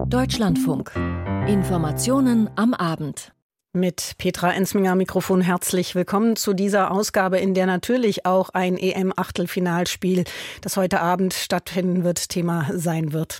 Deutschlandfunk. Informationen am Abend. Mit Petra Ensminger am Mikrofon herzlich willkommen zu dieser Ausgabe, in der natürlich auch ein EM-Achtelfinalspiel, das heute Abend stattfinden wird, Thema sein wird.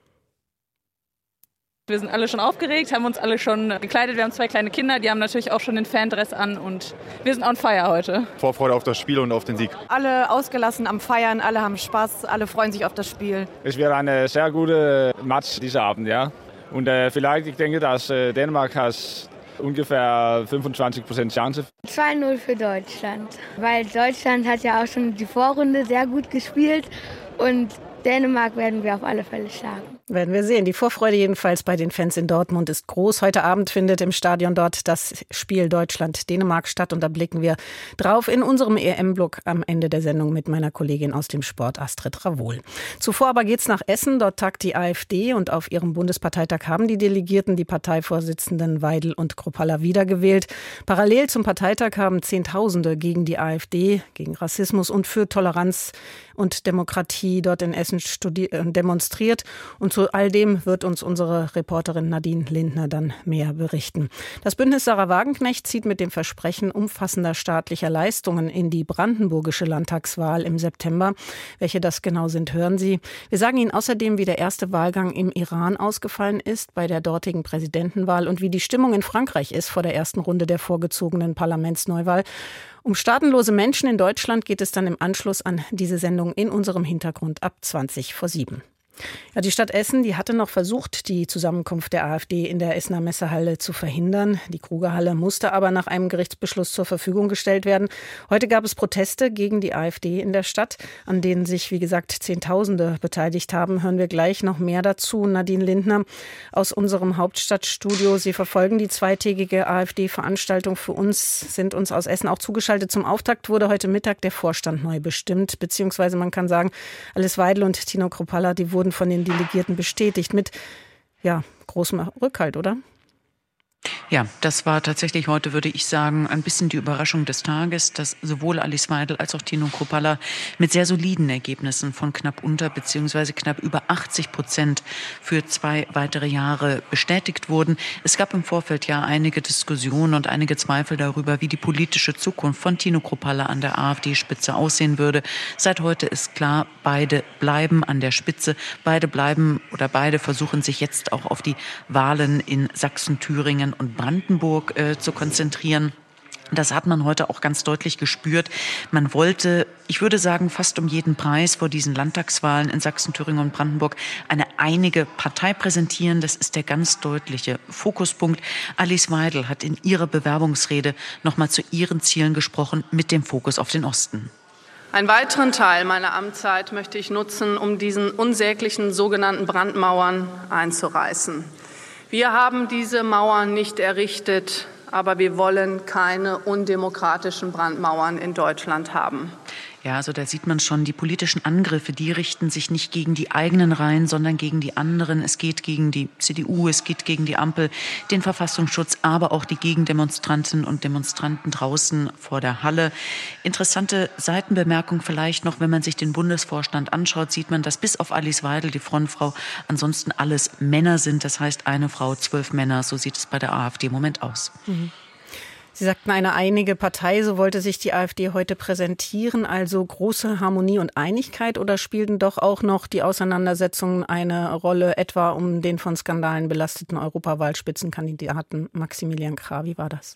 Wir sind alle schon aufgeregt, haben uns alle schon gekleidet. Wir haben 2 kleine Kinder, die haben natürlich auch schon den Fandress an und wir sind on fire heute. Vorfreude auf das Spiel und auf den Sieg. Alle ausgelassen am Feiern, alle haben Spaß, alle freuen sich auf das Spiel. Es wird eine sehr gute Match dieser Abend, ja. Und vielleicht, ich denke, dass Dänemark hat ungefähr 25% Chance. 2-0 für Deutschland, weil Deutschland hat ja auch schon die Vorrunde sehr gut gespielt und Dänemark werden wir auf alle Fälle schlagen. Werden wir sehen. Die Vorfreude jedenfalls bei den Fans in Dortmund ist groß. Heute Abend findet im Stadion dort das Spiel Deutschland-Dänemark statt und da blicken wir drauf in unserem EM-Block am Ende der Sendung mit meiner Kollegin aus dem Sport Astrid Ravohl. Zuvor aber geht's nach Essen. Dort tagt die AfD und auf ihrem Bundesparteitag haben die Delegierten die Parteivorsitzenden Weidel und Kruppalla wiedergewählt. Parallel zum Parteitag haben Zehntausende gegen die AfD, gegen Rassismus und für Toleranz und Demokratie dort in Essen demonstriert. Und zu all dem wird uns unsere Reporterin Nadine Lindner dann mehr berichten. Das Bündnis Sarah Wagenknecht zieht mit dem Versprechen umfassender staatlicher Leistungen in die brandenburgische Landtagswahl im September. Welche das genau sind, hören Sie. Wir sagen Ihnen außerdem, wie der erste Wahlgang im Iran ausgefallen ist bei der dortigen Präsidentenwahl und wie die Stimmung in Frankreich ist vor der ersten Runde der vorgezogenen Parlamentsneuwahl. Um staatenlose Menschen in Deutschland geht es dann im Anschluss an diese Sendung in unserem Hintergrund ab 7:20. Ja, die Stadt Essen, die hatte noch versucht, die Zusammenkunft der AfD in der Essener Messehalle zu verhindern. Die Krugerhalle musste aber nach einem Gerichtsbeschluss zur Verfügung gestellt werden. Heute gab es Proteste gegen die AfD in der Stadt, an denen sich, wie gesagt, Zehntausende beteiligt haben. Hören wir gleich noch mehr dazu. Nadine Lindner aus unserem Hauptstadtstudio. Sie verfolgen die zweitägige AfD-Veranstaltung für uns, sind uns aus Essen auch zugeschaltet. Zum Auftakt wurde heute Mittag der Vorstand neu bestimmt, beziehungsweise man kann sagen, Alice Weidel und Tino Kruppalla, die wurden von den Delegierten bestätigt mit großem Rückhalt, oder? Ja, das war tatsächlich heute, würde ich sagen, ein bisschen die Überraschung des Tages, dass sowohl Alice Weidel als auch Tino Kruppalla mit sehr soliden Ergebnissen von knapp unter bzw. knapp über 80% für 2 weitere Jahre bestätigt wurden. Es gab im Vorfeld ja einige Diskussionen und einige Zweifel darüber, wie die politische Zukunft von Tino Kruppalla an der AfD-Spitze aussehen würde. Seit heute ist klar, beide bleiben an der Spitze. Beide versuchen sich jetzt auch auf die Wahlen in Sachsen, Thüringen und Brandenburg zu konzentrieren. Das hat man heute auch ganz deutlich gespürt. Man wollte, ich würde sagen, fast um jeden Preis vor diesen Landtagswahlen in Sachsen, Thüringen und Brandenburg eine einige Partei präsentieren. Das ist der ganz deutliche Fokuspunkt. Alice Weidel hat in ihrer Bewerbungsrede nochmal zu ihren Zielen gesprochen mit dem Fokus auf den Osten. Einen weiteren Teil meiner Amtszeit möchte ich nutzen, um diesen unsäglichen sogenannten Brandmauern einzureißen. Wir haben diese Mauern nicht errichtet, aber wir wollen keine undemokratischen Brandmauern in Deutschland haben. Ja, also da sieht man schon, die politischen Angriffe, die richten sich nicht gegen die eigenen Reihen, sondern gegen die anderen. Es geht gegen die CDU, es geht gegen die Ampel, den Verfassungsschutz, aber auch die Gegendemonstrantinnen und Demonstranten draußen vor der Halle. Interessante Seitenbemerkung vielleicht noch, wenn man sich den Bundesvorstand anschaut, sieht man, dass bis auf Alice Weidel, die Frontfrau, ansonsten alles Männer sind. Das heißt, eine Frau, 12 Männer, so sieht es bei der AfD im Moment aus. Mhm. Sie sagten, eine einige Partei, so wollte sich die AfD heute präsentieren, also große Harmonie und Einigkeit, oder spielten doch auch noch die Auseinandersetzungen eine Rolle, etwa um den von Skandalen belasteten Europawahlspitzenkandidaten Maximilian Krah? Wie war das?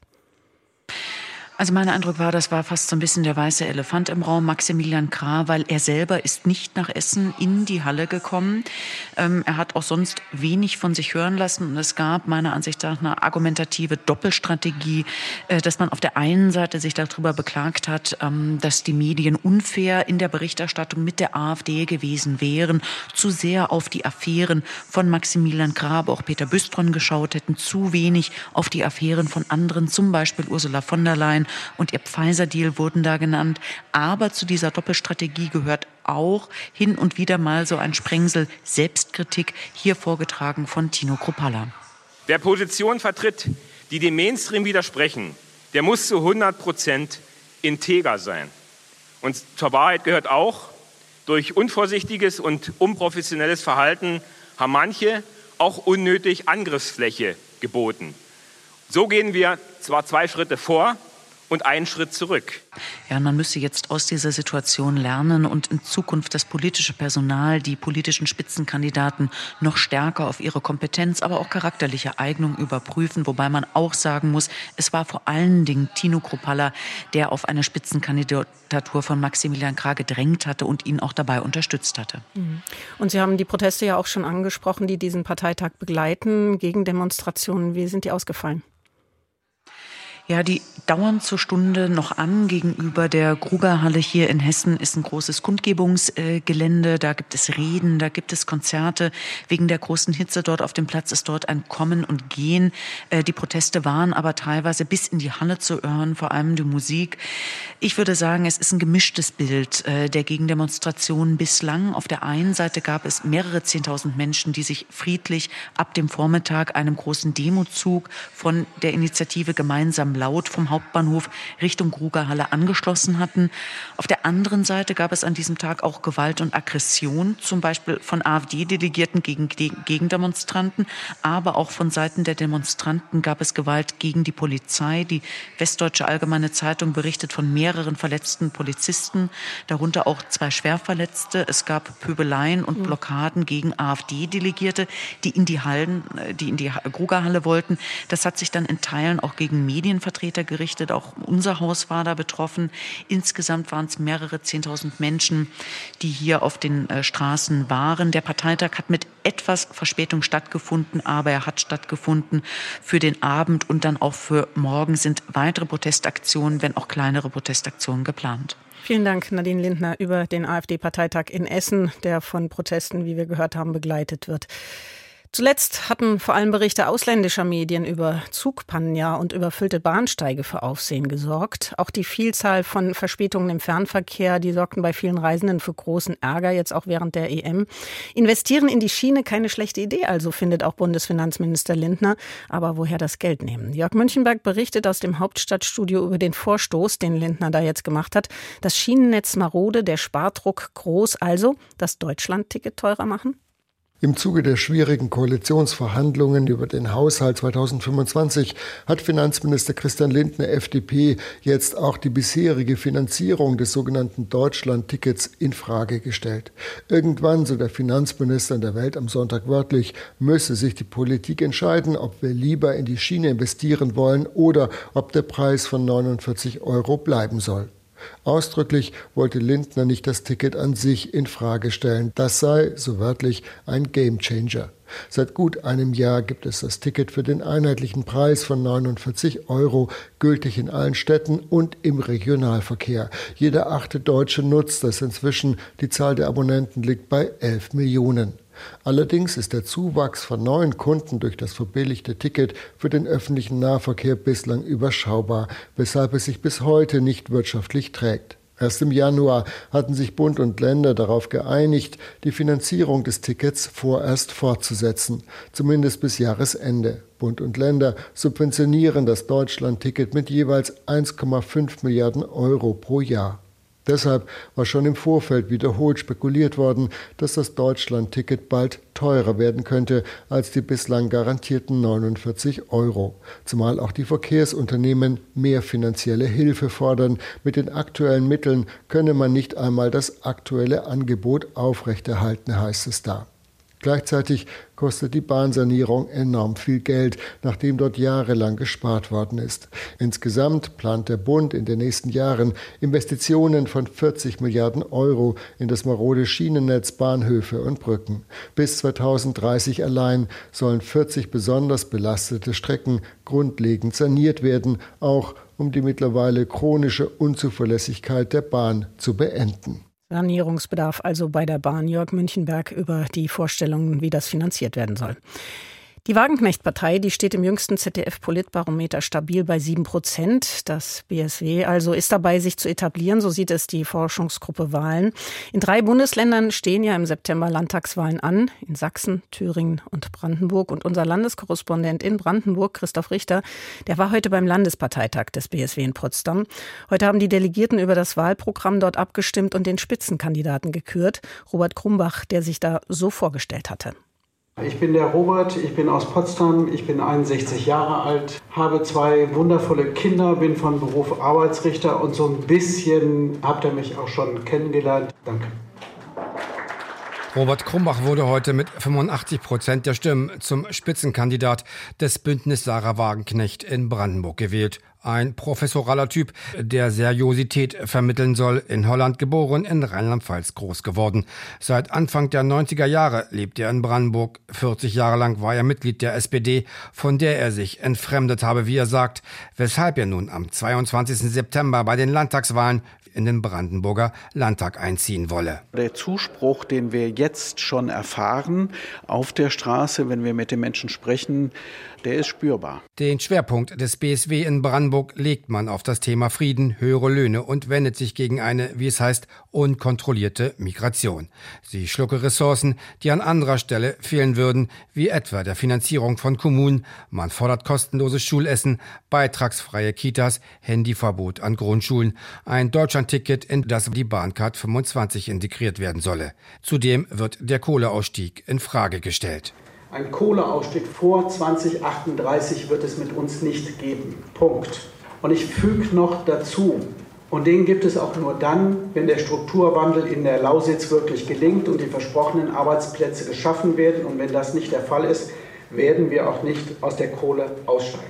Also mein Eindruck war, das war fast so ein bisschen der weiße Elefant im Raum, Maximilian Krah, weil er selber ist nicht nach Essen in die Halle gekommen. Er hat auch sonst wenig von sich hören lassen und es gab meiner Ansicht nach eine argumentative Doppelstrategie, dass man auf der einen Seite sich darüber beklagt hat, dass die Medien unfair in der Berichterstattung mit der AfD gewesen wären, zu sehr auf die Affären von Maximilian Krah, aber auch Peter Büstron geschaut hätten, zu wenig auf die Affären von anderen, zum Beispiel Ursula von der Leyen und ihr Pfizer-Deal wurden da genannt. Aber zu dieser Doppelstrategie gehört auch hin und wieder mal so ein Sprengsel Selbstkritik, hier vorgetragen von Tino Kruppalla. Wer Positionen vertritt, die dem Mainstream widersprechen, der muss zu 100% integer sein. Und zur Wahrheit gehört auch, durch unvorsichtiges und unprofessionelles Verhalten haben manche auch unnötig Angriffsfläche geboten. So gehen wir zwar 2 Schritte vor und einen Schritt zurück. Ja, man müsste jetzt aus dieser Situation lernen und in Zukunft das politische Personal, die politischen Spitzenkandidaten noch stärker auf ihre Kompetenz, aber auch charakterliche Eignung überprüfen. Wobei man auch sagen muss, es war vor allen Dingen Tino Kruppalla, der auf eine Spitzenkandidatur von Maximilian Krah gedrängt hatte und ihn auch dabei unterstützt hatte. Und Sie haben die Proteste ja auch schon angesprochen, die diesen Parteitag begleiten, Gegendemonstrationen. Wie sind die ausgefallen? Ja, die dauern zur Stunde noch an. Gegenüber der Grugerhalle hier in Hessen ist ein großes Kundgebungsgelände. Da gibt es Reden, da gibt es Konzerte. Wegen der großen Hitze dort auf dem Platz ist dort ein Kommen und Gehen. Die Proteste waren aber teilweise bis in die Halle zu hören, vor allem die Musik. Ich würde sagen, es ist ein gemischtes Bild der Gegendemonstrationen bislang. Auf der einen Seite gab es mehrere 10.000 Menschen, die sich friedlich ab dem Vormittag einem großen Demozug von der Initiative Gemeinsam Laut vom Hauptbahnhof Richtung Grugerhalle angeschlossen hatten. Auf der anderen Seite gab es an diesem Tag auch Gewalt und Aggression, zum Beispiel von AfD-Delegierten gegen Gegendemonstranten, aber auch von Seiten der Demonstranten gab es Gewalt gegen die Polizei. Die Westdeutsche Allgemeine Zeitung berichtet von mehreren verletzten Polizisten, darunter auch 2 Schwerverletzte. Es gab Pöbeleien und Blockaden gegen AfD-Delegierte, die in die Grugerhalle wollten. Das hat sich dann in Teilen auch gegen Medienvertreter gerichtet. Auch unser Haus war da betroffen. Insgesamt waren es mehrere 10.000 Menschen, die hier auf den Straßen waren. Der Parteitag hat mit etwas Verspätung stattgefunden, aber er hat stattgefunden. Für den Abend und dann auch für morgen sind weitere Protestaktionen, wenn auch kleinere Protestaktionen geplant. Vielen Dank, Nadine Lindner, über den AfD-Parteitag in Essen, der von Protesten, wie wir gehört haben, begleitet wird. Zuletzt hatten vor allem Berichte ausländischer Medien über Zugpannen und überfüllte Bahnsteige für Aufsehen gesorgt. Auch die Vielzahl von Verspätungen im Fernverkehr, die sorgten bei vielen Reisenden für großen Ärger, jetzt auch während der EM. Investieren in die Schiene, keine schlechte Idee, also findet auch Bundesfinanzminister Lindner. Aber woher das Geld nehmen? Jörg Münchenberg berichtet aus dem Hauptstadtstudio über den Vorstoß, den Lindner da jetzt gemacht hat. Das Schienennetz marode, der Spardruck groß, also das Deutschland-Ticket teurer machen? Im Zuge der schwierigen Koalitionsverhandlungen über den Haushalt 2025 hat Finanzminister Christian Lindner, FDP, jetzt auch die bisherige Finanzierung des sogenannten Deutschland-Tickets in Frage gestellt. Irgendwann, so der Finanzminister in der Welt am Sonntag wörtlich, müsse sich die Politik entscheiden, ob wir lieber in die Schiene investieren wollen oder ob der Preis von 49 € bleiben soll. Ausdrücklich wollte Lindner nicht das Ticket an sich in Frage stellen. Das sei, so wörtlich, ein Gamechanger. Seit gut einem Jahr gibt es das Ticket für den einheitlichen Preis von 49 €, gültig in allen Städten und im Regionalverkehr. Jeder 8. Deutsche nutzt das inzwischen. Die Zahl der Abonnenten liegt bei 11 Millionen. Allerdings ist der Zuwachs von neuen Kunden durch das verbilligte Ticket für den öffentlichen Nahverkehr bislang überschaubar, weshalb es sich bis heute nicht wirtschaftlich trägt. Erst im Januar hatten sich Bund und Länder darauf geeinigt, die Finanzierung des Tickets vorerst fortzusetzen, zumindest bis Jahresende. Bund und Länder subventionieren das Deutschland-Ticket mit jeweils 1,5 Milliarden € pro Jahr. Deshalb war schon im Vorfeld wiederholt spekuliert worden, dass das Deutschland-Ticket bald teurer werden könnte als die bislang garantierten 49 €. Zumal auch die Verkehrsunternehmen mehr finanzielle Hilfe fordern. Mit den aktuellen Mitteln könne man nicht einmal das aktuelle Angebot aufrechterhalten, heißt es da. Gleichzeitig kostet die Bahnsanierung enorm viel Geld, nachdem dort jahrelang gespart worden ist. Insgesamt plant der Bund in den nächsten Jahren Investitionen von 40 Milliarden € in das marode Schienennetz, Bahnhöfe und Brücken. Bis 2030 allein sollen 40 besonders belastete Strecken grundlegend saniert werden, auch um die mittlerweile chronische Unzuverlässigkeit der Bahn zu beenden. Sanierungsbedarf also bei der Bahn. Jörg Münchenberg über die Vorstellungen, wie das finanziert werden soll. Die Wagenknecht-Partei, die steht im jüngsten ZDF-Politbarometer stabil bei 7%. Das BSW also ist dabei, sich zu etablieren, so sieht es die Forschungsgruppe Wahlen. In 3 Bundesländern stehen ja im September Landtagswahlen an, in Sachsen, Thüringen und Brandenburg. Und unser Landeskorrespondent in Brandenburg, Christoph Richter, der war heute beim Landesparteitag des BSW in Potsdam. Heute haben die Delegierten über das Wahlprogramm dort abgestimmt und den Spitzenkandidaten gekürt, Robert Krumbach, der sich da so vorgestellt hatte. Ich bin der Robert, ich bin aus Potsdam, ich bin 61 Jahre alt, habe 2 wundervolle Kinder, bin von Beruf Arbeitsrichter und so ein bisschen habt ihr mich auch schon kennengelernt. Danke. Robert Krumbach wurde heute mit 85% der Stimmen zum Spitzenkandidat des Bündnis Sahra Wagenknecht in Brandenburg gewählt. Ein professoraler Typ, der Seriosität vermitteln soll, in Holland geboren, in Rheinland-Pfalz groß geworden. Seit Anfang der 90er Jahre lebt er in Brandenburg. 40 Jahre lang war er Mitglied der SPD, von der er sich entfremdet habe, wie er sagt, weshalb er nun am 22. September bei den Landtagswahlen in den Brandenburger Landtag einziehen wolle. Der Zuspruch, den wir jetzt schon erfahren auf der Straße, wenn wir mit den Menschen sprechen, der ist spürbar. Den Schwerpunkt des BSW in Brandenburg legt man auf das Thema Frieden, höhere Löhne und wendet sich gegen eine, wie es heißt, unkontrollierte Migration. Sie schlucke Ressourcen, die an anderer Stelle fehlen würden, wie etwa der Finanzierung von Kommunen. Man fordert kostenloses Schulessen, beitragsfreie Kitas, Handyverbot an Grundschulen, ein Deutschlandticket, in das die Bahncard 25 integriert werden solle. Zudem wird der Kohleausstieg in Frage gestellt. Ein Kohleausstieg vor 2038 wird es mit uns nicht geben. Punkt. Und ich füge noch dazu, und den gibt es auch nur dann, wenn der Strukturwandel in der Lausitz wirklich gelingt und die versprochenen Arbeitsplätze geschaffen werden. Und wenn das nicht der Fall ist, werden wir auch nicht aus der Kohle aussteigen.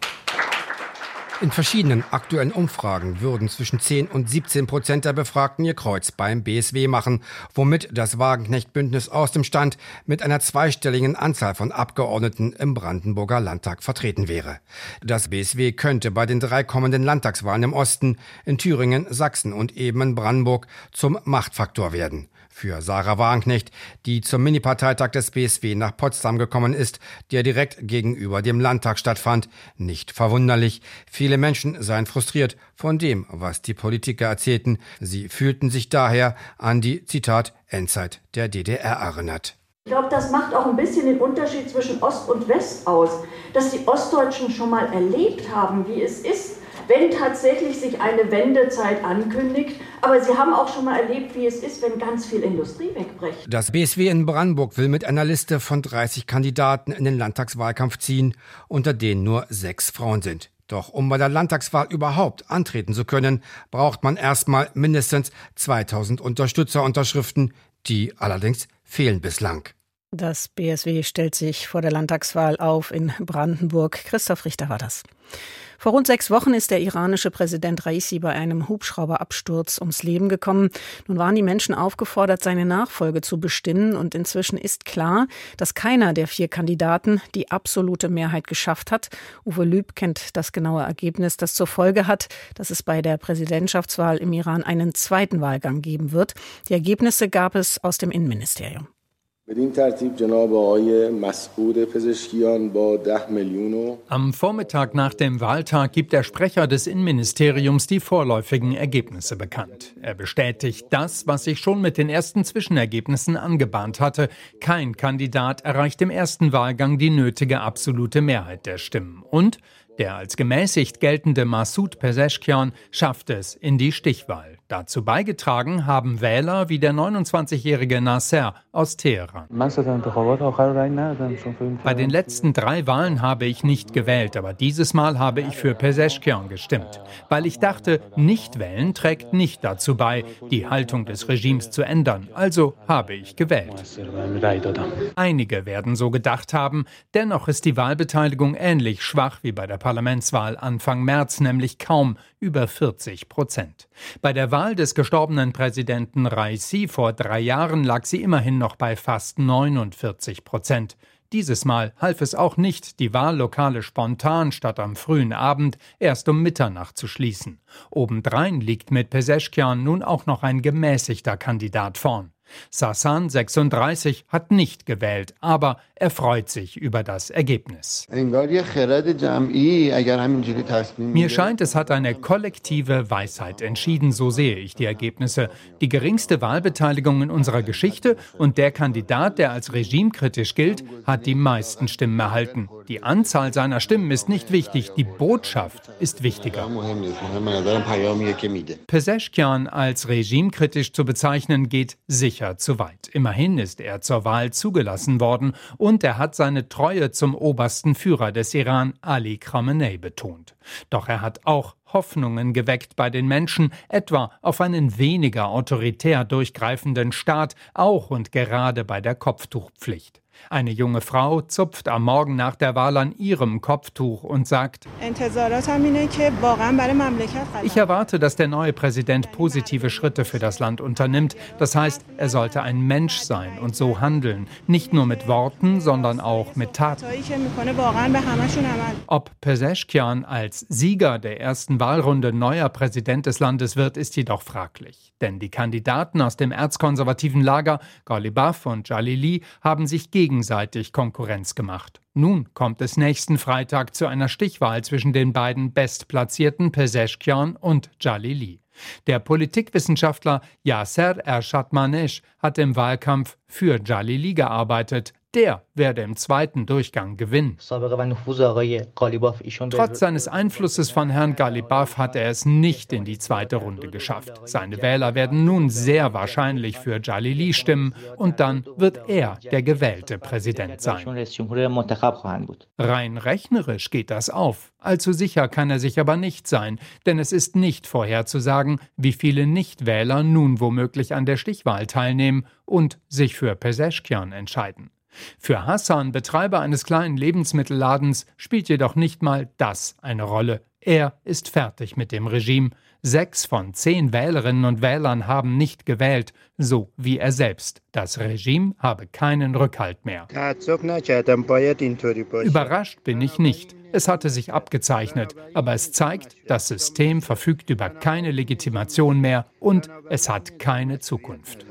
In verschiedenen aktuellen Umfragen würden zwischen 10 und 17% der Befragten ihr Kreuz beim BSW machen, womit das Wagenknecht-Bündnis aus dem Stand mit einer zweistelligen Anzahl von Abgeordneten im Brandenburger Landtag vertreten wäre. Das BSW könnte bei den 3 kommenden Landtagswahlen im Osten, in Thüringen, Sachsen und eben in Brandenburg zum Machtfaktor werden. Für Sahra Wagenknecht, die zum Mini-Parteitag des BSW nach Potsdam gekommen ist, der direkt gegenüber dem Landtag stattfand, nicht verwunderlich. Viele Menschen seien frustriert von dem, was die Politiker erzählten. Sie fühlten sich daher an die, Zitat, Endzeit der DDR erinnert. Ich glaube, das macht auch ein bisschen den Unterschied zwischen Ost und West aus, dass die Ostdeutschen schon mal erlebt haben, wie es ist, wenn tatsächlich sich eine Wendezeit ankündigt. Aber sie haben auch schon mal erlebt, wie es ist, wenn ganz viel Industrie wegbricht. Das BSW in Brandenburg will mit einer Liste von 30 Kandidaten in den Landtagswahlkampf ziehen, unter denen nur 6 Frauen sind. Doch um bei der Landtagswahl überhaupt antreten zu können, braucht man erstmal mindestens 2000 Unterstützerunterschriften. Die allerdings fehlen bislang. Das BSW stellt sich vor der Landtagswahl auf in Brandenburg. Christoph Richter war das. Vor rund 6 Wochen ist der iranische Präsident Raisi bei einem Hubschrauberabsturz ums Leben gekommen. Nun waren die Menschen aufgefordert, seine Nachfolge zu bestimmen. Und inzwischen ist klar, dass keiner der 4 Kandidaten die absolute Mehrheit geschafft hat. Uwe Lüb kennt das genaue Ergebnis, das zur Folge hat, dass es bei der Präsidentschaftswahl im Iran einen zweiten Wahlgang geben wird. Die Ergebnisse gab es aus dem Innenministerium. Am Vormittag nach dem Wahltag gibt der Sprecher des Innenministeriums die vorläufigen Ergebnisse bekannt. Er bestätigt das, was sich schon mit den ersten Zwischenergebnissen angebahnt hatte. Kein Kandidat erreicht im ersten Wahlgang die nötige absolute Mehrheit der Stimmen. Und der als gemäßigt geltende Massoud Pezeshkian schafft es in die Stichwahl. Dazu beigetragen haben Wähler wie der 29-jährige Nasser aus Teheran. Bei den letzten 3 Wahlen habe ich nicht gewählt, aber dieses Mal habe ich für Pezeshkian gestimmt. Weil ich dachte, nicht wählen trägt nicht dazu bei, die Haltung des Regimes zu ändern. Also habe ich gewählt. Einige werden so gedacht haben, dennoch ist die Wahlbeteiligung ähnlich schwach wie bei der Parlamentswahl Anfang März, nämlich kaum über 40%. Bei der Wahl des gestorbenen Präsidenten Raisi vor 3 Jahren lag sie immerhin noch bei fast 49%. Dieses Mal half es auch nicht, die Wahllokale spontan statt am frühen Abend erst um Mitternacht zu schließen. Obendrein liegt mit Pezeshkian nun auch noch ein gemäßigter Kandidat vorn. Sassan, 36, hat nicht gewählt, aber er freut sich über das Ergebnis. Mir scheint, es hat eine kollektive Weisheit entschieden, so sehe ich die Ergebnisse. Die geringste Wahlbeteiligung in unserer Geschichte und der Kandidat, der als regimekritisch gilt, hat die meisten Stimmen erhalten. Die Anzahl seiner Stimmen ist nicht wichtig, die Botschaft ist wichtiger. Pezeshkian als regimekritisch zu bezeichnen, geht sicher zu weit. Immerhin ist er zur Wahl zugelassen worden und er hat seine Treue zum obersten Führer des Iran, Ali Khamenei, betont. Doch er hat auch Hoffnungen geweckt bei den Menschen, etwa auf einen weniger autoritär durchgreifenden Staat, auch und gerade bei der Kopftuchpflicht. Eine junge Frau zupft am Morgen nach der Wahl an ihrem Kopftuch und sagt: Ich erwarte, dass der neue Präsident positive Schritte für das Land unternimmt. Das heißt, er sollte ein Mensch sein und so handeln. Nicht nur mit Worten, sondern auch mit Taten. Ob Pezeshkian als Sieger der ersten Wahlrunde neuer Präsident des Landes wird, ist jedoch fraglich. Denn die Kandidaten aus dem erzkonservativen Lager, Ghalibaf und Jalili, haben sich gegenseitig Konkurrenz gemacht. Nun kommt es nächsten Freitag zu einer Stichwahl zwischen den beiden bestplatzierten Pezeshkian und Jalili. Der Politikwissenschaftler Yasser Ershad-Manesh hat im Wahlkampf für Jalili gearbeitet. Der werde im zweiten Durchgang gewinnen. Trotz seines Einflusses von Herrn Ghalibaf hat er es nicht in die zweite Runde geschafft. Seine Wähler werden nun sehr wahrscheinlich für Jalili stimmen und dann wird er der gewählte Präsident sein. Rein rechnerisch geht das auf. Allzu sicher kann er sich aber nicht sein, denn es ist nicht vorherzusagen, wie viele Nichtwähler nun womöglich an der Stichwahl teilnehmen und sich für Pezeshkian entscheiden. Für Hassan, Betreiber eines kleinen Lebensmittelladens, spielt jedoch nicht mal das eine Rolle. Er ist fertig mit dem Regime. 6 von 10 Wählerinnen und Wählern haben nicht gewählt, so wie er selbst. Das Regime habe keinen Rückhalt mehr. Überrascht bin ich nicht. Es hatte sich abgezeichnet, aber es zeigt, das System verfügt über keine Legitimation mehr und es hat keine Zukunft.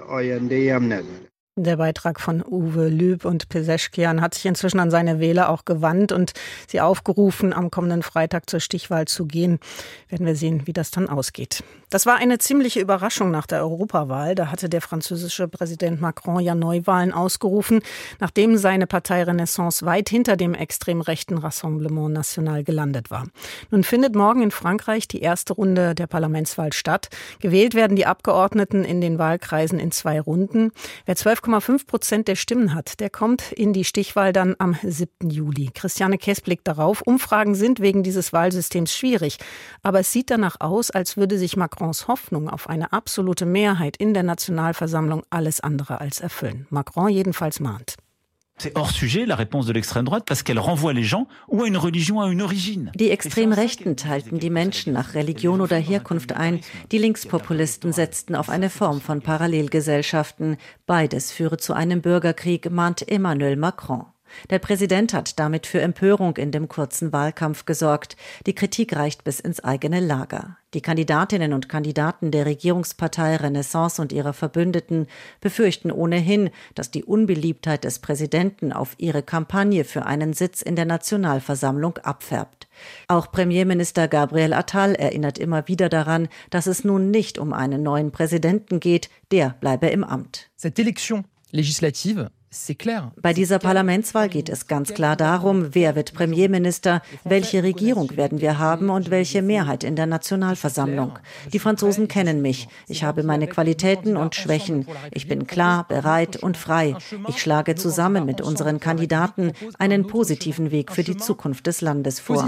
Der Beitrag von Uwe Lüb und Pezeshkian hat sich inzwischen an seine Wähler auch gewandt und sie aufgerufen, am kommenden Freitag zur Stichwahl zu gehen. Werden wir sehen, wie das dann ausgeht. Das war eine ziemliche Überraschung nach der Europawahl. Da hatte der französische Präsident Macron ja Neuwahlen ausgerufen, nachdem seine Partei Renaissance weit hinter dem extrem rechten Rassemblement National gelandet war. Nun findet morgen in Frankreich die erste Runde der Parlamentswahl statt. Gewählt werden die Abgeordneten in den Wahlkreisen in 2 Runden. Wer 12,5% der Stimmen hat, der kommt in die Stichwahl dann am 7. Juli. Christiane Kess blickt darauf. Umfragen sind wegen dieses Wahlsystems schwierig. Aber es sieht danach aus, als würde sich Macrons Hoffnung auf eine absolute Mehrheit in der Nationalversammlung alles andere als erfüllen. Macron jedenfalls mahnt. C'est hors sujet, la réponse de l'extrême droite, parce qu'elle renvoie les gens ou à une religion, à une origine. Die Extremrechten teilten die Menschen nach Religion oder Herkunft ein. Die Linkspopulisten setzten auf eine Form von Parallelgesellschaften. Beides führe zu einem Bürgerkrieg, mahnt Emmanuel Macron. Der Präsident hat damit für Empörung in dem kurzen Wahlkampf gesorgt. Die Kritik reicht bis ins eigene Lager. Die Kandidatinnen und Kandidaten der Regierungspartei Renaissance und ihrer Verbündeten befürchten ohnehin, dass die Unbeliebtheit des Präsidenten auf ihre Kampagne für einen Sitz in der Nationalversammlung abfärbt. Auch Premierminister Gabriel Attal erinnert immer wieder daran, dass es nun nicht um einen neuen Präsidenten geht, der bleibe im Amt. Cette élection législative. Bei dieser Parlamentswahl geht es ganz klar darum, wer wird Premierminister, welche Regierung werden wir haben und welche Mehrheit in der Nationalversammlung. Die Franzosen kennen mich. Ich habe meine Qualitäten und Schwächen. Ich bin klar, bereit und frei. Ich schlage zusammen mit unseren Kandidaten einen positiven Weg für die Zukunft des Landes vor.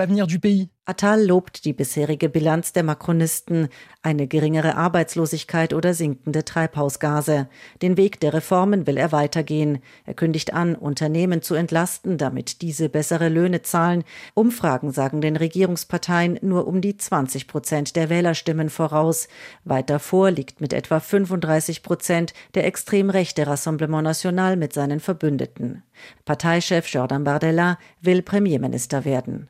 Attal lobt die bisherige Bilanz der Macronisten, eine geringere Arbeitslosigkeit oder sinkende Treibhausgase. Den Weg der Reformen will er weitergehen. Er kündigt an, Unternehmen zu entlasten, damit diese bessere Löhne zahlen. Umfragen sagen den Regierungsparteien nur um die 20% der Wählerstimmen voraus. Weiter vor liegt mit etwa 35% der extrem rechte Rassemblement National mit seinen Verbündeten. Parteichef Jordan Bardella will Premierminister werden.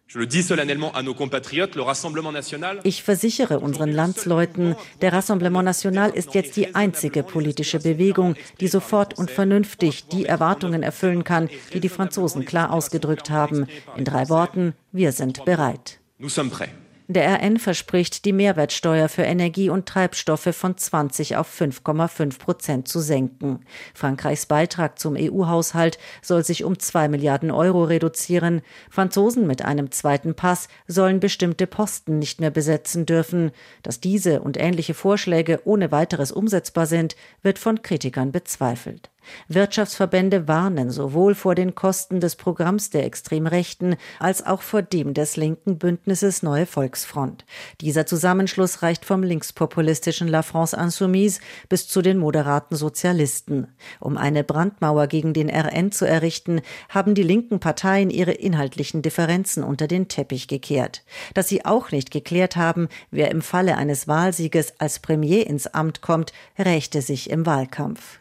Ich versichere unseren Landsleuten, der Rassemblement National ist jetzt die einzige politische Bewegung, die sofort und vernünftig die Erwartungen erfüllen kann, die die Franzosen klar ausgedrückt haben. In 3 Worten: Wir sind bereit. Der RN verspricht, die Mehrwertsteuer für Energie und Treibstoffe von 20 auf 5,5% zu senken. Frankreichs Beitrag zum EU-Haushalt soll sich um 2 Milliarden Euro reduzieren. Franzosen mit einem zweiten Pass sollen bestimmte Posten nicht mehr besetzen dürfen. Dass diese und ähnliche Vorschläge ohne weiteres umsetzbar sind, wird von Kritikern bezweifelt. Wirtschaftsverbände warnen sowohl vor den Kosten des Programms der Extremrechten als auch vor dem des linken Bündnisses Neue Volksfront. Dieser Zusammenschluss reicht vom linkspopulistischen La France Insoumise bis zu den moderaten Sozialisten. Um eine Brandmauer gegen den RN zu errichten, haben die linken Parteien ihre inhaltlichen Differenzen unter den Teppich gekehrt. Dass sie auch nicht geklärt haben, wer im Falle eines Wahlsieges als Premier ins Amt kommt, rächte sich im Wahlkampf.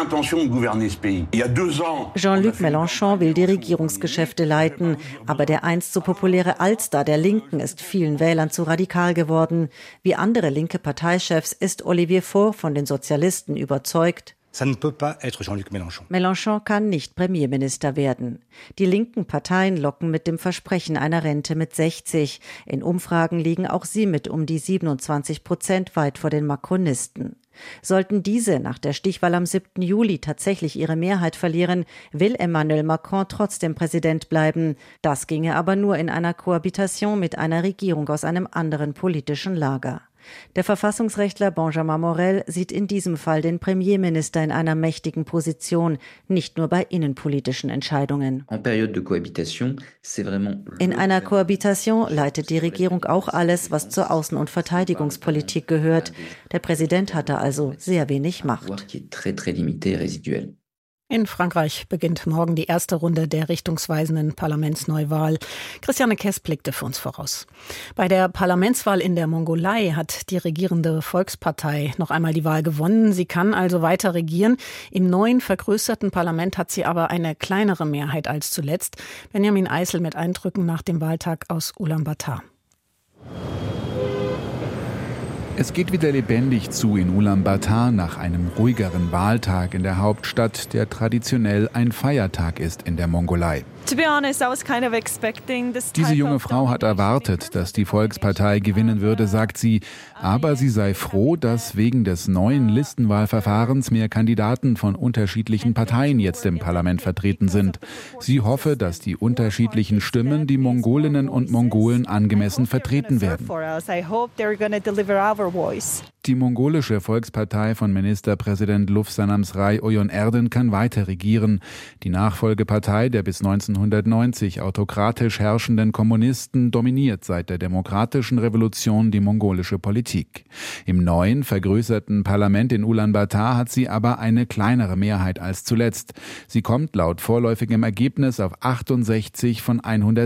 Jean-Luc Mélenchon will die Regierungsgeschäfte leiten, aber der einst so populäre Altstar der Linken ist vielen Wählern zu radikal geworden. Wie andere linke Parteichefs ist Olivier Faure von den Sozialisten überzeugt: Mélenchon kann nicht Premierminister werden. Die linken Parteien locken mit dem Versprechen einer Rente mit 60. In Umfragen liegen auch sie mit um die 27% weit vor den Macronisten. Sollten diese nach der Stichwahl am 7. Juli tatsächlich ihre Mehrheit verlieren, will Emmanuel Macron trotzdem Präsident bleiben. Das ginge aber nur in einer Kohabitation mit einer Regierung aus einem anderen politischen Lager. Der Verfassungsrechtler Benjamin Morel sieht in diesem Fall den Premierminister in einer mächtigen Position, nicht nur bei innenpolitischen Entscheidungen. In einer Kohabitation leitet die Regierung auch alles, was zur Außen- und Verteidigungspolitik gehört. Der Präsident hatte also sehr wenig Macht. In Frankreich beginnt morgen die erste Runde der richtungsweisenden Parlamentsneuwahl. Christiane Kess blickte für uns voraus. Bei der Parlamentswahl in der Mongolei hat die regierende Volkspartei noch einmal die Wahl gewonnen. Sie kann also weiter regieren. Im neuen vergrößerten Parlament hat sie aber eine kleinere Mehrheit als zuletzt. Benjamin Eisel mit Eindrücken nach dem Wahltag aus Ulaanbaatar. Es geht wieder lebendig zu in Ulaanbaatar nach einem ruhigeren Wahltag in der Hauptstadt, der traditionell ein Feiertag ist in der Mongolei. Diese junge Frau hat erwartet, dass die Volkspartei gewinnen würde, sagt sie. Aber sie sei froh, dass wegen des neuen Listenwahlverfahrens mehr Kandidaten von unterschiedlichen Parteien jetzt im Parlament vertreten sind. Sie hoffe, dass die unterschiedlichen Stimmen die Mongolinnen und Mongolen angemessen vertreten werden. Die mongolische Volkspartei von Ministerpräsident Lufsanamsray Oyun-Erdene kann weiter regieren. Die Nachfolgepartei der bis 1990 autokratisch herrschenden Kommunisten dominiert seit der demokratischen Revolution die mongolische Politik. Im neuen, vergrößerten Parlament in Ulaanbaatar hat sie aber eine kleinere Mehrheit als zuletzt. Sie kommt laut vorläufigem Ergebnis auf 68 von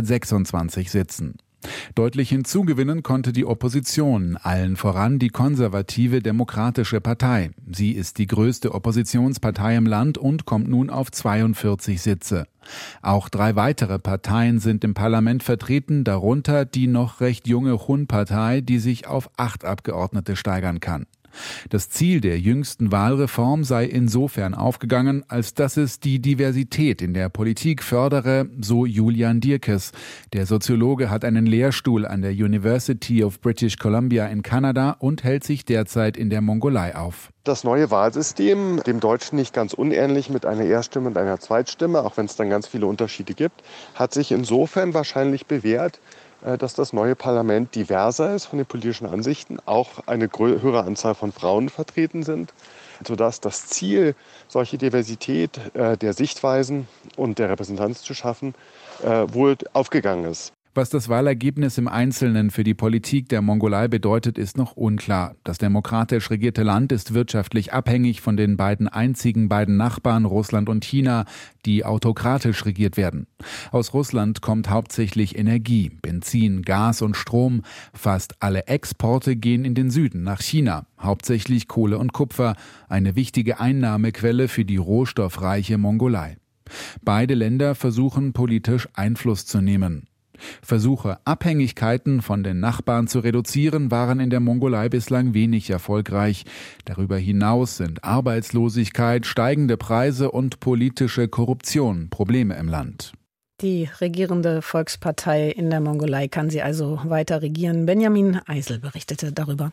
126 Sitzen. Deutlich hinzugewinnen konnte die Opposition, allen voran die konservative Demokratische Partei. Sie ist die größte Oppositionspartei im Land und kommt nun auf 42 Sitze. Auch 3 weitere Parteien sind im Parlament vertreten, darunter die noch recht junge Hun-Partei, die sich auf 8 Abgeordnete steigern kann. Das Ziel der jüngsten Wahlreform sei insofern aufgegangen, als dass es die Diversität in der Politik fördere, so Julian Dierkes. Der Soziologe hat einen Lehrstuhl an der University of British Columbia in Kanada und hält sich derzeit in der Mongolei auf. Das neue Wahlsystem, dem Deutschen nicht ganz unähnlich mit einer Erststimme und einer Zweitstimme, auch wenn es dann ganz viele Unterschiede gibt, hat sich insofern wahrscheinlich bewährt, dass das neue Parlament diverser ist von den politischen Ansichten, auch eine höhere Anzahl von Frauen vertreten sind, sodass das Ziel, solche Diversität der Sichtweisen und der Repräsentanz zu schaffen, wohl aufgegangen ist. Was das Wahlergebnis im Einzelnen für die Politik der Mongolei bedeutet, ist noch unklar. Das demokratisch regierte Land ist wirtschaftlich abhängig von den einzigen beiden Nachbarn Russland und China, die autokratisch regiert werden. Aus Russland kommt hauptsächlich Energie, Benzin, Gas und Strom. Fast alle Exporte gehen in den Süden nach China, hauptsächlich Kohle und Kupfer, eine wichtige Einnahmequelle für die rohstoffreiche Mongolei. Beide Länder versuchen politisch Einfluss zu nehmen. Versuche, Abhängigkeiten von den Nachbarn zu reduzieren, waren in der Mongolei bislang wenig erfolgreich. Darüber hinaus sind Arbeitslosigkeit, steigende Preise und politische Korruption Probleme im Land. Die regierende Volkspartei in der Mongolei kann sie also weiter regieren. Benjamin Eisel berichtete darüber.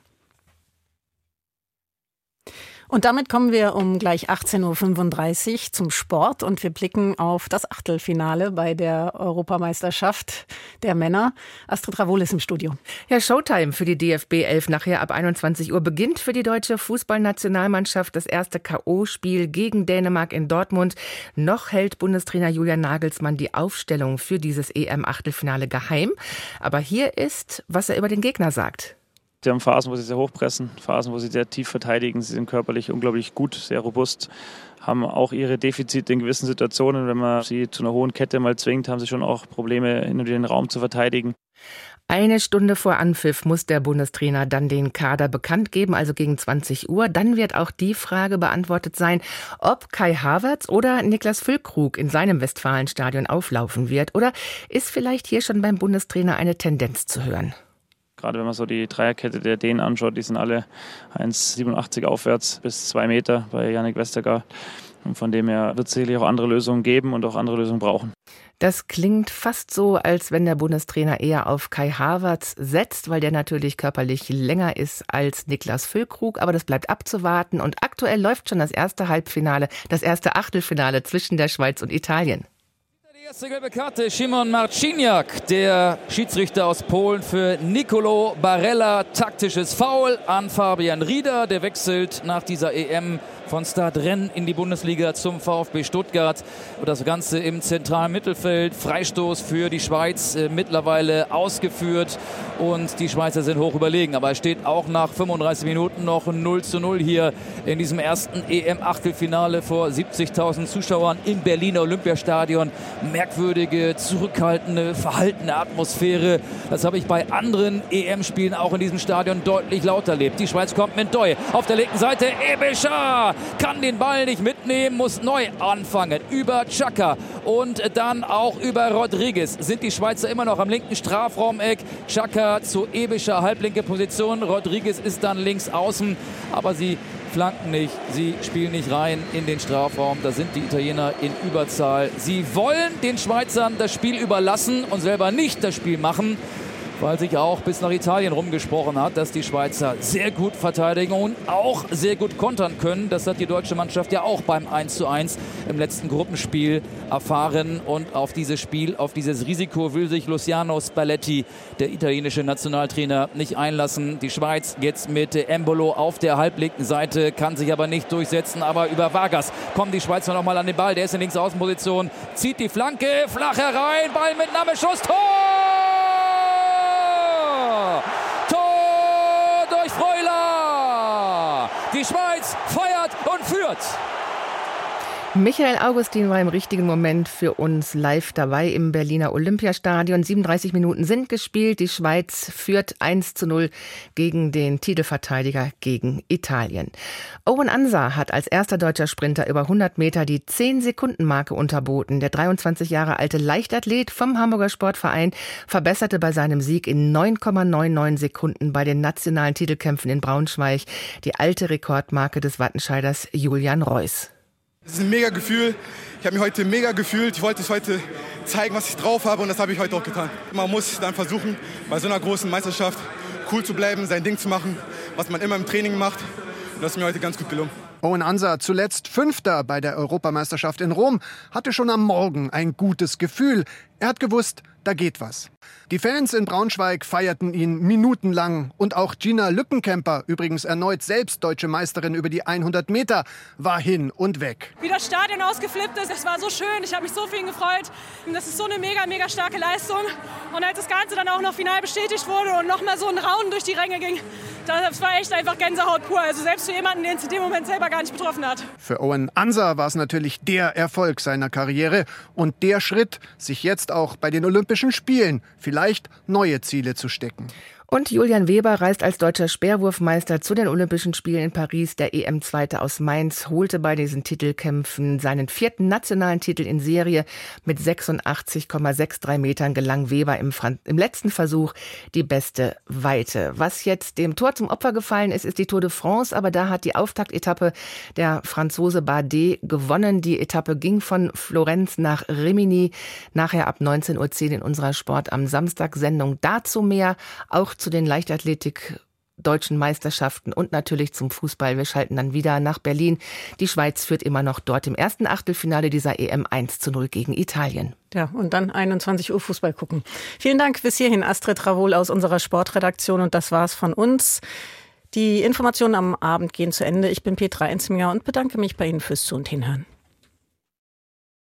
Und damit kommen wir um gleich 18.35 Uhr zum Sport und wir blicken auf das Achtelfinale bei der Europameisterschaft der Männer. Astrid Ravol ist im Studio. Ja, Showtime für die DFB 11. Nachher ab 21 Uhr beginnt für die deutsche Fußballnationalmannschaft das erste K.O.-Spiel gegen Dänemark in Dortmund. Noch hält Bundestrainer Julian Nagelsmann die Aufstellung für dieses EM-Achtelfinale geheim. Aber hier ist, was er über den Gegner sagt. Sie haben Phasen, wo sie sehr hoch pressen, Phasen, wo sie sehr tief verteidigen. Sie sind körperlich unglaublich gut, sehr robust, haben auch ihre Defizite in gewissen Situationen. Wenn man sie zu einer hohen Kette mal zwingt, haben sie schon auch Probleme, hin und wieder den Raum zu verteidigen. Eine Stunde vor Anpfiff muss der Bundestrainer dann den Kader bekannt geben, also gegen 20 Uhr. Dann wird auch die Frage beantwortet sein, ob Kai Havertz oder Niklas Füllkrug in seinem Westfalenstadion auflaufen wird. Oder ist vielleicht hier schon beim Bundestrainer eine Tendenz zu hören? Gerade wenn man so die Dreierkette der Dänen anschaut, die sind alle 1,87 aufwärts bis 2 Meter bei Jannik Vestergaard. Und von dem her wird es sicherlich auch andere Lösungen geben und auch andere Lösungen brauchen. Das klingt fast so, als wenn der Bundestrainer eher auf Kai Havertz setzt, weil der natürlich körperlich länger ist als Niklas Füllkrug. Aber das bleibt abzuwarten. Und aktuell läuft schon das erste Achtelfinale zwischen der Schweiz und Italien. Erste gelbe Karte, Szymon Marciniak, der Schiedsrichter aus Polen für Nicolo Barella. Taktisches Foul an Fabian Rieder, der wechselt nach dieser EM von Stade Rennes in die Bundesliga zum VfB Stuttgart. Das Ganze im zentralen Mittelfeld. Freistoß für die Schweiz mittlerweile ausgeführt und die Schweizer sind hoch überlegen. Aber es steht auch nach 35 Minuten noch 0:0 hier in diesem ersten EM-Achtelfinale vor 70.000 Zuschauern im Berliner Olympiastadion. Merkwürdige, zurückhaltende, verhaltene Atmosphäre. Das habe ich bei anderen EM-Spielen auch in diesem Stadion deutlich lauter erlebt. Die Schweiz kommt mit Ndoye auf der linken Seite. Ebischer kann den Ball nicht mitnehmen, muss neu anfangen. Über Xhaka und dann auch über Rodriguez sind die Schweizer immer noch am linken Strafraumeck. Xhaka zu Ebischer, halblinke Position. Rodriguez ist dann links außen, aber sie flanken nicht, sie spielen nicht rein in den Strafraum. Da sind die Italiener in Überzahl. Sie wollen den Schweizern das Spiel überlassen und selber nicht das Spiel machen, weil sich auch bis nach Italien rumgesprochen hat, dass die Schweizer sehr gut verteidigen und auch sehr gut kontern können. Das hat die deutsche Mannschaft ja auch beim 1:1 im letzten Gruppenspiel erfahren. Und auf dieses Spiel, auf dieses Risiko will sich Luciano Spalletti, der italienische Nationaltrainer, nicht einlassen. Die Schweiz jetzt mit Embolo auf der halblinken Seite, kann sich aber nicht durchsetzen. Aber über Vargas kommen die Schweizer nochmal an den Ball. Der ist in Linksaußenposition, zieht die Flanke, flach herein, Ballmitnahme, Schuss, Tor! Tor durch Freuler! Die Schweiz feiert und führt. Michael Augustin war im richtigen Moment für uns live dabei im Berliner Olympiastadion. 37 Minuten sind gespielt. Die Schweiz führt 1:0 gegen den Titelverteidiger gegen Italien. Owen Ansah hat als erster deutscher Sprinter über 100 Meter die 10-Sekunden-Marke unterboten. Der 23 Jahre alte Leichtathlet vom Hamburger Sportverein verbesserte bei seinem Sieg in 9,99 Sekunden bei den nationalen Titelkämpfen in Braunschweig die alte Rekordmarke des Wattenscheiders Julian Reuss. Es ist ein mega Gefühl. Ich habe mich heute mega gefühlt. Ich wollte es heute zeigen, was ich drauf habe und das habe ich heute auch getan. Man muss dann versuchen, bei so einer großen Meisterschaft cool zu bleiben, sein Ding zu machen, was man immer im Training macht. Und das ist mir heute ganz gut gelungen. Owen Ansah, zuletzt Fünfter bei der Europameisterschaft in Rom, hatte schon am Morgen ein gutes Gefühl. Er hat gewusst, da geht was. Die Fans in Braunschweig feierten ihn minutenlang. Und auch Gina Lückenkämper, übrigens erneut selbst deutsche Meisterin über die 100 Meter, war hin und weg. Wie das Stadion ausgeflippt ist, das war so schön. Ich habe mich so für ihn gefreut. Das ist so eine mega, mega starke Leistung. Und als das Ganze dann auch noch final bestätigt wurde und nochmal so ein Raunen durch die Ränge ging, das war echt einfach Gänsehaut pur. Also selbst für jemanden, den es in dem Moment selber gar nicht betroffen hat. Für Owen Ansah war es natürlich der Erfolg seiner Karriere und der Schritt, sich jetzt auch bei den Olympischen Spielen vielleicht neue Ziele zu stecken. Und Julian Weber reist als deutscher Speerwurfmeister zu den Olympischen Spielen in Paris. Der EM-Zweite aus Mainz holte bei diesen Titelkämpfen seinen 4. nationalen Titel in Serie. Mit 86,63 Metern gelang Weber im letzten Versuch die beste Weite. Was jetzt dem Tor zum Opfer gefallen ist, ist die Tour de France. Aber da hat die Auftaktetappe der Franzose Bardet gewonnen. Die Etappe ging von Florenz nach Rimini. Nachher ab 19:10 Uhr in unserer Sport am Samstag Sendung dazu mehr. Auch zu den Leichtathletik-deutschen Meisterschaften und natürlich zum Fußball. Wir schalten dann wieder nach Berlin. Die Schweiz führt immer noch dort im ersten Achtelfinale dieser EM 1:0 gegen Italien. Ja, und dann 21 Uhr Fußball gucken. Vielen Dank bis hierhin, Astrid Ravol aus unserer Sportredaktion. Und das war's von uns. Die Informationen am Abend gehen zu Ende. Ich bin Petra Enzminger und bedanke mich bei Ihnen fürs Zu- und Hinhören.